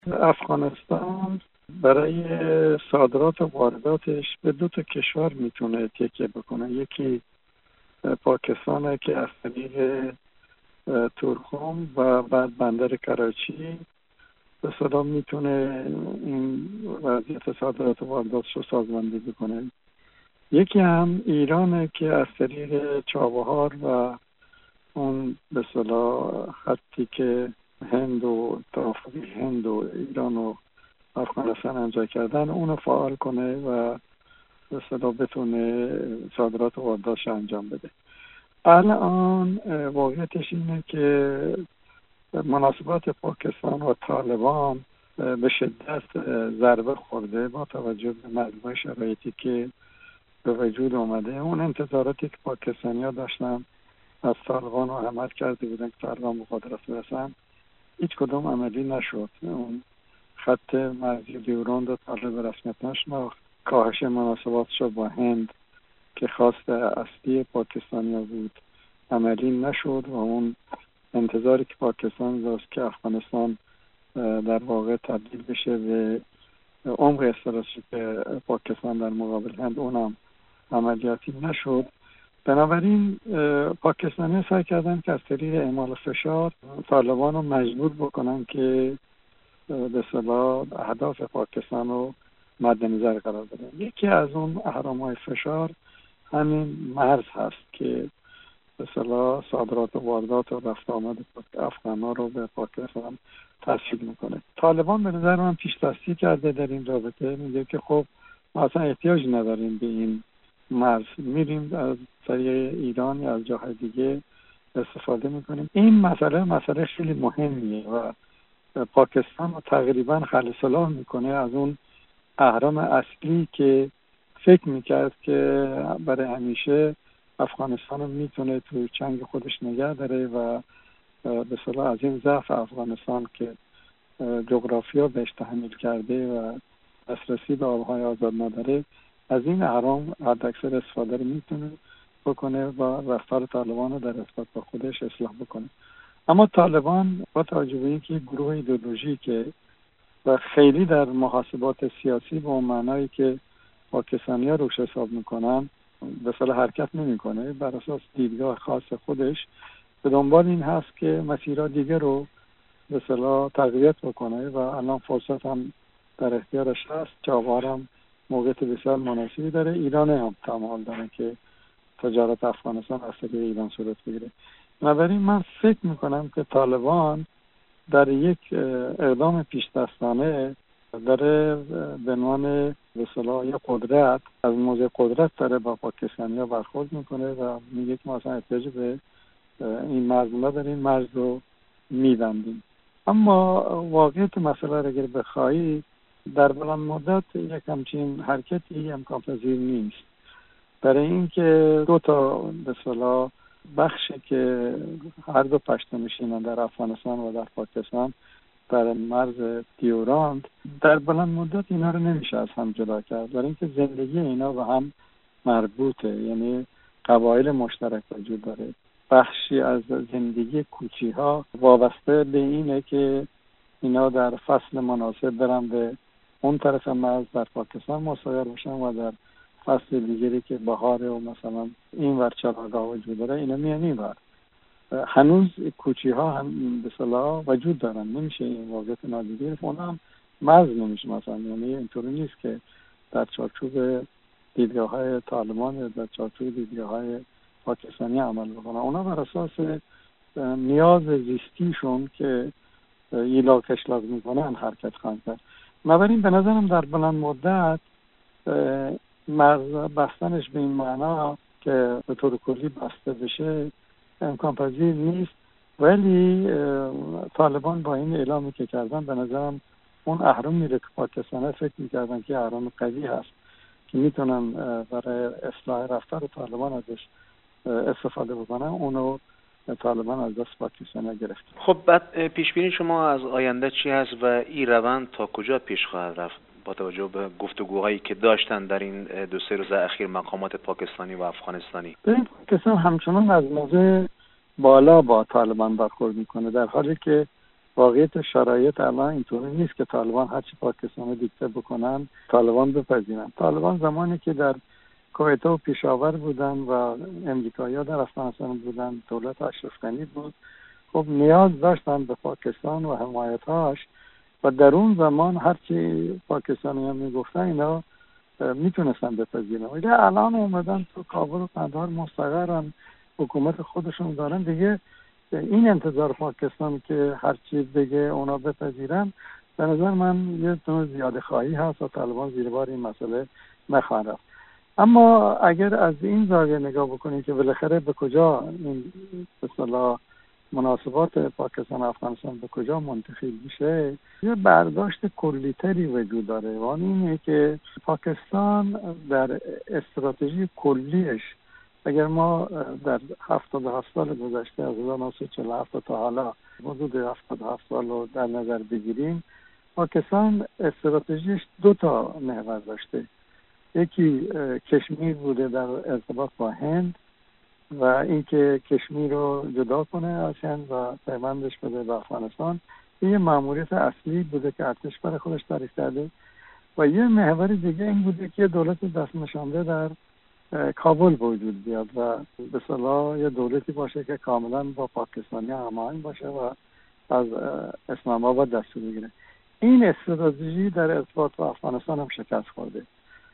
افغانستان برای صادرات و وارداتش به دو تا کشور میتونه تکیه بکنه. یکی پاکستانه که از طریق تورخم و بعد بندر کراچی به صدا میتونه این وضعیت صادرات و وارداتش رو سازماندهی بکنه. یکی هم ایرانه که از طریق چابهار و اون به صلاح خطی که هند و توافق هند و ایران و افغانستان امضا کردن اونو فعال کنه و به صلاح بتونه صادرات و وارداتش انجام بده. الان واقعیتش اینه که مناسبات پاکستان و طالبان به شدت ضربه خورده با توجه به مجموع شرایطی که به وجود اومده. اون انتظاراتی که پاکستانی‌ها داشتن از طالبان رو عمل کرده بودن که طالبان به قدرت برسن، هیچ کدوم عملی نشد. اون خط مرزی دیوراند و طالب رسمیت نشناخت. کاهش مناسبات شد با هند که خواست اصلی پاکستانی‌ها بود عملی نشد و اون انتظاری که پاکستان داشت که افغانستان در واقع تبدیل بشه به عمق استراتژیک پاکستان در مقابل هند اونم عملیاتی نشد. بنابراین پاکستانی سعی کردن که از طریق اعمال فشار طالبان رو مجبور بکنن که به اصطلاح اهداف پاکستان رو مد نظر قرار بدن. یکی از اون اهرام‌های فشار همین مرز هست که به اصطلاح صادرات و واردات و رفت آمد افغان‌ها رو به پاکستان تسهیل میکنه. طالبان به نظر من پیش دستی کرده در این رابطه، میگه که خب ما اصلا احتیاج نداریم به این مرز، میریم از طریق ایران یا از جاهای دیگه استفاده میکنیم. این مسئله خیلی مهمیه و پاکستان رو تقریبا خلع صلاح میکنه از اون اهرام اصلی که فکر میکرد که برای همیشه افغانستان رو میتونه تو چنگ خودش نگه داره و به صلاح از این ضعف افغانستان که جغرافیا بهش تحمیل کرده و دسترسی به آبهای آزاد نداره، از این اهرام حداکثر استفاده رو میتونه بکنه و رفتار طالبان رو در اثبات با خودش اصلاح بکنه. اما طالبان با توجه به اینکه گروه ایدئولوژیکه و خیلی در محاسبات سیاسی به اون معنایی که پاکستانی‌ها روش حساب میکنن به صلاح حرکت نمیکنه، بر اساس دیدگاه خاص خودش به دنبال این هست که مسیرها دیگه رو به صلاح تقویت بکنه و الان فرصت هم در اختیارش هست. چابهار هم موقعیت بسیار مناسبی داره. ایران هم تمایل داره که تجارت افغانستان از طریق ایران صورت بگیره. بنابراین من فکر میکنم که طالبان در یک اقدام پیش دستانه داره به عنوان به اصطلاح یک قدرت از موضع قدرت داره با پاکستانی‌ها برخورد میکنه و میگه که ما اصلا احتیاج به این مرز نداریم، مرز رو میبندیم. اما واقعیت مسئله را اگر بخوایی در بلند مدت یک همچین حرکتی امکان پذیر نیست. برای اینکه دو تا به اصطلاح بخشی که هر دو پشتونشینان در افغانستان و در پاکستان در مرز دیوراند، در بلند مدت اینا رو نمیشه از هم جدا کرد، برای اینکه زندگی اینا به هم مربوطه، یعنی قبایل مشترک وجود داره. بخشی از زندگی کوچی‌ها وابسته به اینه که اینا در فصل مناسب برن به اون طرف مرز در پاکستان مستقر بشن و در فصل دیگری که بهاره و مثلا این ور چراگاه وجود داره اینا میان این ور. هنوز کوچی‌ها هم به صلاح وجود دارن، نمیشه این واقعیت نادیده گرفت. اونا هم مرز نمیشه مثلا، یعنی اینطوری نیست که در چارچوب دیدگاه‌های طالبان یا در چارچوب دیدگاه‌های پاکستانی عمل بکنن. اونا بر اساس نیاز زیستیشون که ایلا کشلاق میکنن حرکت خواهند کرد. بنابراین به نظرم در بلند مدت مرز بستنش به این معنا که به طور کلی بسته بشه امکان پذیر نیست، ولی طالبان با این اعلامی که کردن به نظرم اون اهرام میره که پاکستان فکر میکردن که اهرام قوی هست که میتونن برای اصلاح رفتار طالبان ازش استفاده بکنن، اونو طالبان از دست پاکستان گرفت. خب بعد پیش بینی شما از آینده چی هست و این روند تا کجا پیش خواهد رفت با توجه به گفتگوهایی که داشتن در این 2-3 روز اخیر مقامات پاکستانی و افغانستانی؟ ببین پاکستان همچنان از موضع بالا با طالبان برخورد میکنه، در حالی که واقعیت شرایط الان اینطوری نیست که طالبان هرچی پاکستان دیکته بکنن طالبان بپذیرن. طالبان زمانی که در کویت و پیشاور بودن و امریکایی‌ها در افغانستان بودن، دولت اشرف غنی بود، خب نیاز داشتن به پاکستان و حمایتاش و در اون زمان هرچی پاکستانی‌ها میگفتن اینا میتونستن بپذیرن. ولی الان اومدن تو کابل و قندهار مستقرن، حکومت خودشون دارن، دیگه این انتظار پاکستان که هرچی بگه اونا بپذیرن به نظر من یه نوع زیاده خواهی هست و طالبان زیر بار این مسئله نخواهند رفت. اما اگر از این زاویه نگاه بکنیم که بالاخره به کجا این به اصطلاح مناسبات پاکستان و افغانستان به کجا منتقل میشه، یه برداشت کلی‌تری وجود داره و آن اینه که پاکستان در استراتژی کلیش، اگر ما در 77 سال گذشته از 1947 تا حالا حدود 77 سال رو در نظر بگیریم، پاکستان استراتژیش 2 تا محور داشته. یکی کشمیر بوده در ارتباط با هند و اینکه کشمیر رو جدا کنه از هند و پیوندش بده به افغانستان. این مأموریت اصلی بوده که ارتش برای خودش تعریف کرده. و یه محور دیگه این بوده که دولت دست نشانده در کابل وجود بیاد و به اصطلاح یه دولتی باشه که کاملا با پاکستانی هماهنگ باشه و از اسلام آباد دستور بگیره. این استراتژی در ارتباط با افغانستان هم شکست خورده.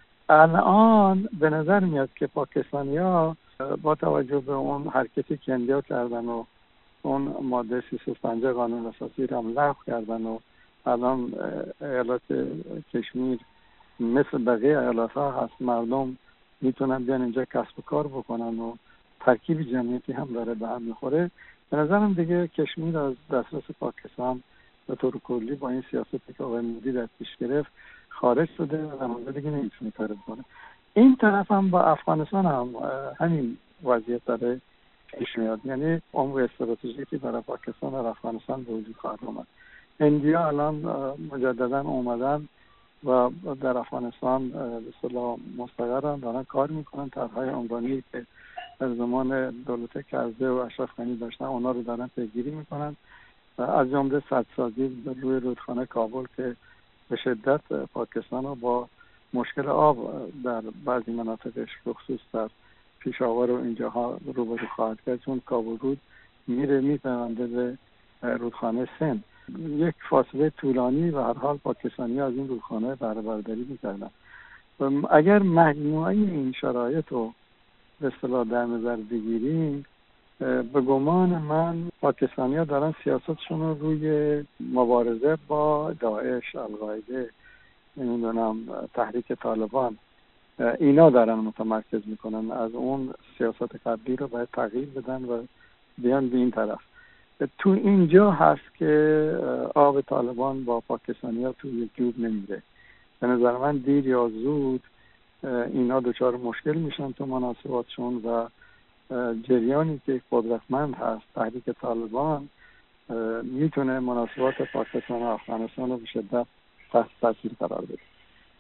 الان به نظر میاد که پاکستانی‌ها با توجه به اون حرکتی که اندیا کردن و اون ماده 350 قانون اساسی رو هم لغو کردن و الان ایالات کشمیر مثل بقیه ایالات‌ها هست، مردم میتونن بیان اینجا کسب و کار بکنن و ترکیب جمعیتی هم داره به هم میخوره. به نظرم دیگه کشمیر از دسترس پاکستان به طور کلی با این سیاستی که آقای مودی در پیش گرفت خارج شده و در اونجا دیگه نمیتونه کار بکنه. این طرف هم با افغانستان هم همین وضعیت داره پیش میاد، یعنی عمق استراتژیکی برای پاکستان و افغانستان به وجود خواهد اومد. هندی‌ها الان مجددا اومدن و در افغانستان به اصطلاح مستقرن، دارن کار میکنن. طرح‌های عمرانی که در زمان دولت کرزی و اشرف غنی داشتن اونا رو دارن پیگیری میکنن، از جمله سدسازی روی رودخانه کابل که به شدت پاکستان رو با مشکل آب در بعضی مناطقش بخصوص در پیشاور و اینجاها روبرو خواهد کرد، چون کابل رود میپیونده به رودخانه سند. یک فاصله طولانی و هر حال پاکستانی از این رودخانه بهره برداری میکردن. اگر مجموعه این شرایط رو به اصطلاح در نظر بگیریم، به گمان من پاکستانی‌ها دارن سیاستشون رو روی مبارزه با داعش، القاعده، نمیدونم تحریک طالبان، اینا دارن متمرکز میکنن. از اون سیاست قبلی رو باید تغییر بدن و بیان به این طرف. تو اینجا هست که آب طالبان با پاکستانی‌ها تو یک جوب نمیره. به نظر من دیر یا زود اینا دچار مشکل میشن تو مناسباتشون و جریانی که قدرتمند هست، تحریک طالبان، میتونه مناسبات پاکستان و افغانستان رو به شدت تحت تاثیر قرار بده.